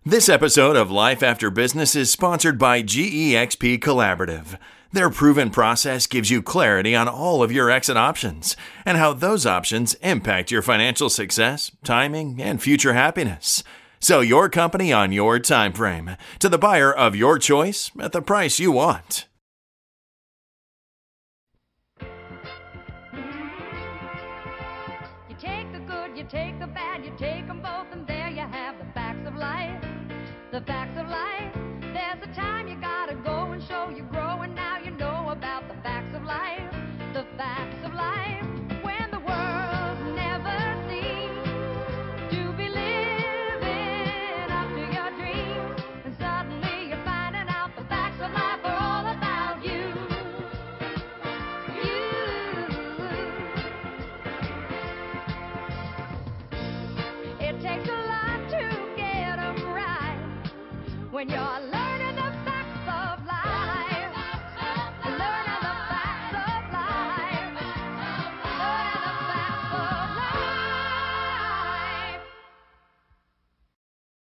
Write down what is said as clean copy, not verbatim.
This episode of Life After Business is sponsored by GEXP Collaborative. Their proven process gives you clarity on all of your exit options and how those options impact your financial success, timing, and future happiness. Sell your company on your time frame to the buyer of your choice at the price you want. You take the good, you take the bad, you take them both, and there you have the facts of life. The facts of life. There's a time you gotta go and show you grow, and now you know about the facts of life. The facts of life. When the world never seems to be living up to your dreams, and suddenly you're finding out the facts of life are all about you. It takes a lot to get them right when you're